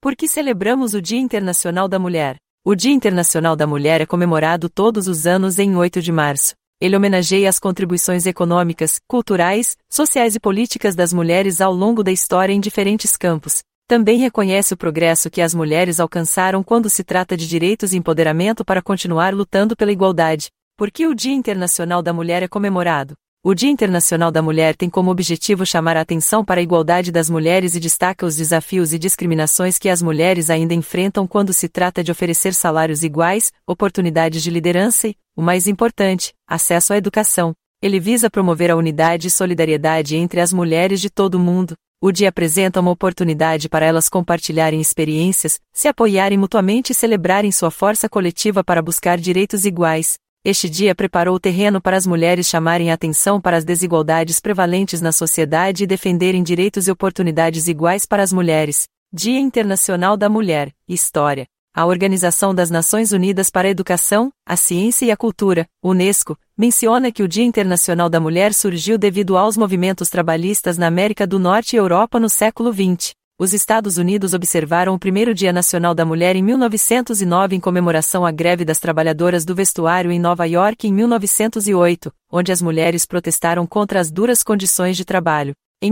Por que celebramos o Dia Internacional da Mulher? O Dia Internacional da Mulher é comemorado todos os anos em 8 de março. Ele homenageia as contribuições econômicas, culturais, sociais e políticas das mulheres ao longo da história em diferentes campos. Também reconhece o progresso que as mulheres alcançaram quando se trata de direitos e empoderamento para continuar lutando pela igualdade. Por que o Dia Internacional da Mulher é comemorado? O Dia Internacional da Mulher tem como objetivo chamar a atenção para a igualdade das mulheres e destaca os desafios e discriminações que as mulheres ainda enfrentam quando se trata de oferecer salários iguais, oportunidades de liderança e, o mais importante, acesso à educação. Ele visa promover a unidade e solidariedade entre as mulheres de todo o mundo. O dia apresenta uma oportunidade para elas compartilharem experiências, se apoiarem mutuamente e celebrarem sua força coletiva para buscar direitos iguais. Este dia preparou o terreno para as mulheres chamarem a atenção para as desigualdades prevalentes na sociedade e defenderem direitos e oportunidades iguais para as mulheres. Dia Internacional da Mulher, História. A Organização das Nações Unidas para a Educação, a Ciência e a Cultura, UNESCO, menciona que o Dia Internacional da Mulher surgiu devido aos movimentos trabalhistas na América do Norte e Europa no século XX. Os Estados Unidos observaram o primeiro Dia Nacional da Mulher em 1909 em comemoração à greve das trabalhadoras do vestuário em Nova York em 1908, onde as mulheres protestaram contra as duras condições de trabalho. Em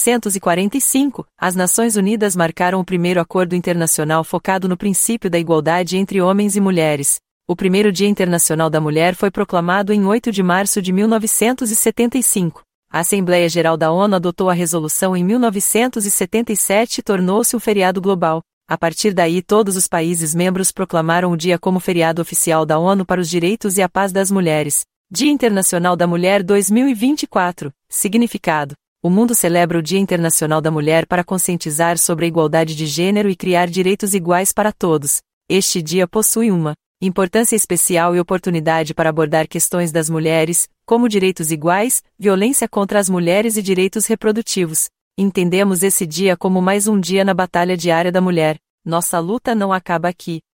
1945, as Nações Unidas marcaram o primeiro acordo internacional focado no princípio da igualdade entre homens e mulheres. O primeiro Dia Internacional da Mulher foi proclamado em 8 de março de 1975. A Assembleia Geral da ONU adotou a resolução em 1977 e tornou-se um feriado global. A partir daí, todos os países membros proclamaram o dia como feriado oficial da ONU para os direitos e a paz das mulheres. Dia Internacional da Mulher 2024. Significado: o mundo celebra o Dia Internacional da Mulher para conscientizar sobre a igualdade de gênero e criar direitos iguais para todos. Este dia possui uma importância especial e oportunidade para abordar questões das mulheres, como direitos iguais, violência contra as mulheres e direitos reprodutivos. Entendemos esse dia como mais um dia na batalha diária da mulher. Nossa luta não acaba aqui.